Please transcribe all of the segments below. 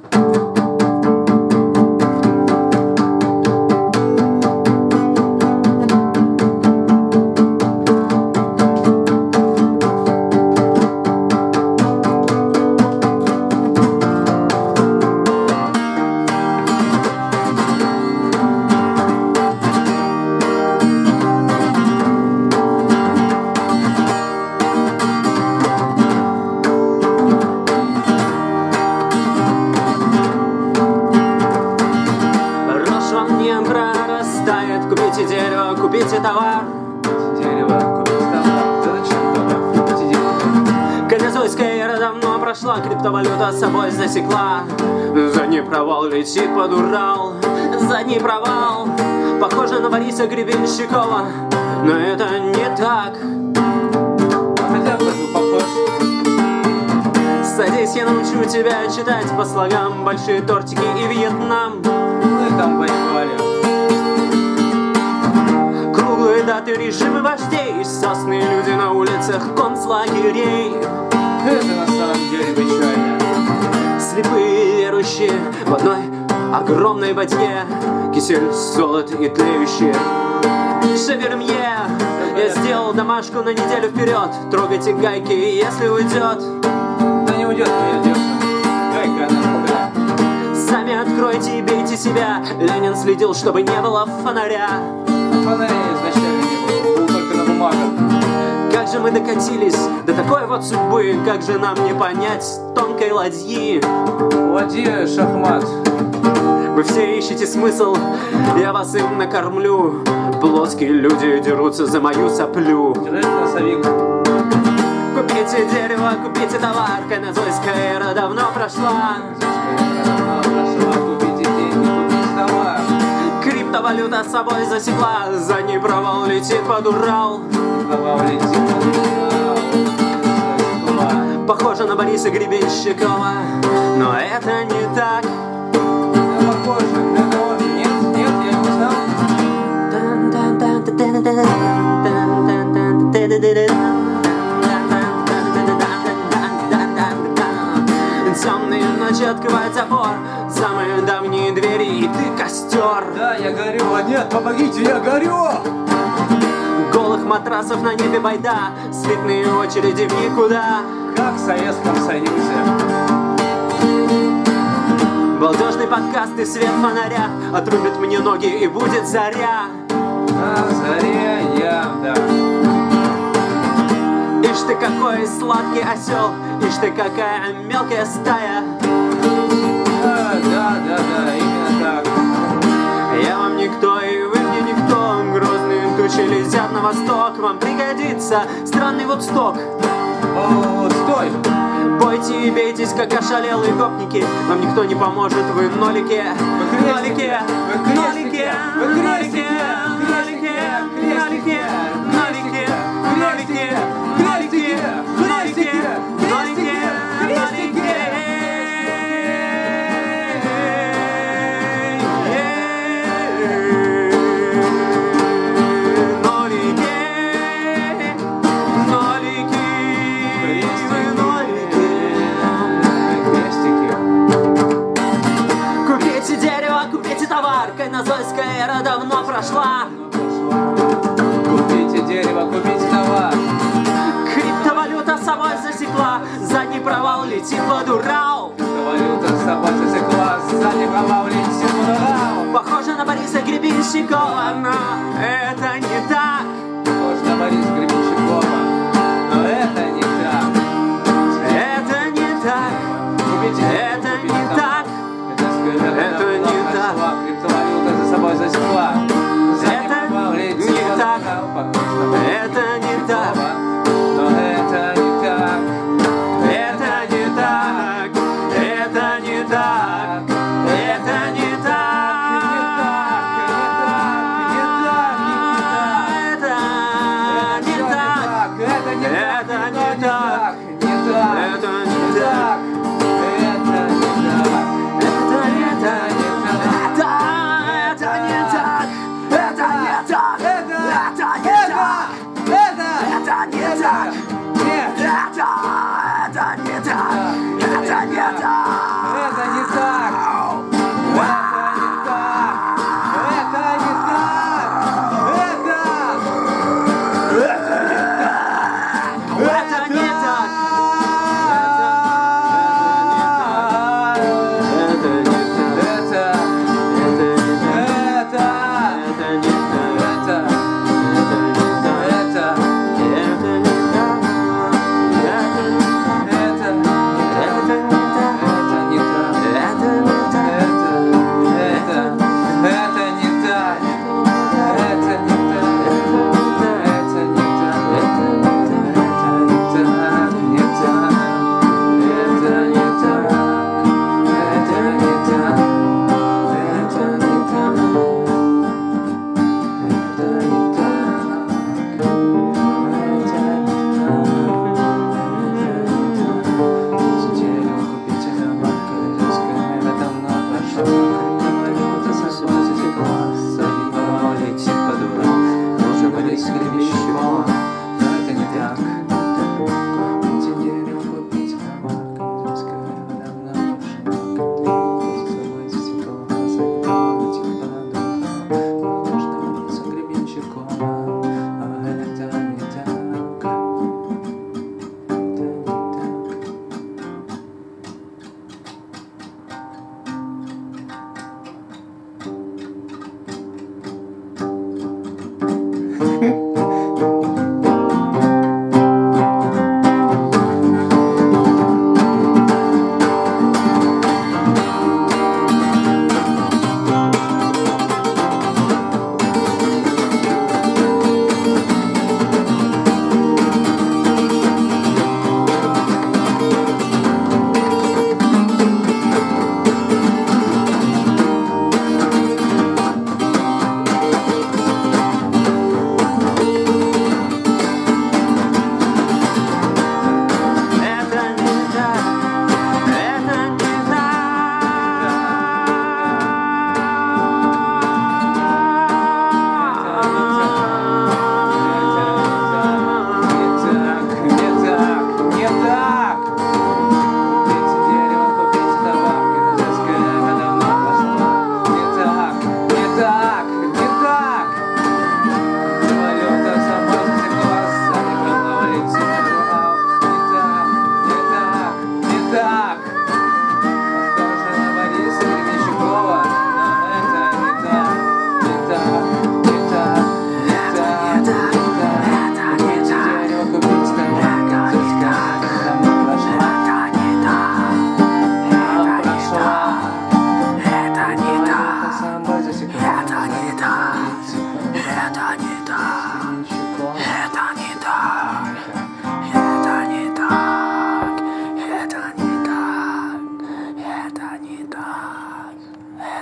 Купите дерево, купите товар. Дерево, купите товар. Да зачем товар? Купите дерево. Кайнозойская эра давно прошла, криптовалюта с собой засекла. Задний провал летит под Урал. Задний провал, похоже на Бориса Гребенщикова, но это не так. Хотя бы похож. Садись, я научу тебя читать по слогам большие тортики и Вьетнам. Мы там воевали. Круглые даты, режимы вождей, сосны люди на улицах концлагерей. Это на самом деле печально. Слепые верующие в одной огромной бадье, кисель, солод и тлеющие. Шевермье, я сделал домашку на неделю вперед. Трогайте гайки, если уйдет. Да не уйдет моя девка. Гайка она другая. Сами откройте и бейте себя. Ленин следил, чтобы не было фонаря. Фонарей изначально не было, был только на бумагах. Как же мы докатились до такой вот судьбы, как же нам не понять тонкой ладьи? Ладья, шахмат. Вы все ищете смысл, я вас им накормлю. Плоские люди дерутся за мою соплю. Держать носовик. Купите дерево, купите товар, кайнозойская эра давно прошла. Купите деньги, купите товар. Криптовалюта с собой засекла, задний провал летит под Урал. Похоже на Бориса Гребенщикова, но это не так. Да, похоже, это он. Нет, я не знал. Темные ночи открывают запор, самые давние двери, и ты костер. Да, я горю, нет, помогите, я горю. Голых матрасов на небе байда, светные очереди в никуда. Как в Советском Союзе. Балдежный подкаст и свет фонаря отрубит мне ноги, и будет заря. На заре я, да. Ишь ты какой сладкий осел, ишь ты какая мелкая стая. Да, именно так. Я вам никто, и вы мне никто. Грозные тучи летят на восток. Вам пригодится странный Вудсток. О, стой! Пойте и бейтесь, как ошалелые гопники. Вам никто не поможет, вы нолики. Нолики, нолики, нолики, нолики, нолики, нолики, нолики, нолики, нолики, нолики, нолики. Кайнозойская эра давно прошла. Купите дерево, купите товар. Криптовалюта с собой засекла, задний провал летит под Урал. Криптовалюта с собой засекла, задний провал летит под Урал. Похоже на Бориса Гребенщикова, но это не так. Похоже на Бориса Гребенщикова, но это не так. Это не так. Купите Это не так. Это не так. Криптовалюта за собой засекла. Это не так. Это не так. Но это не так. Это не так. Это не так. Это не так. Это не так. Это не так. Это не так. Это не так. Это не так.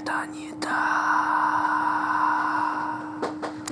Это не так.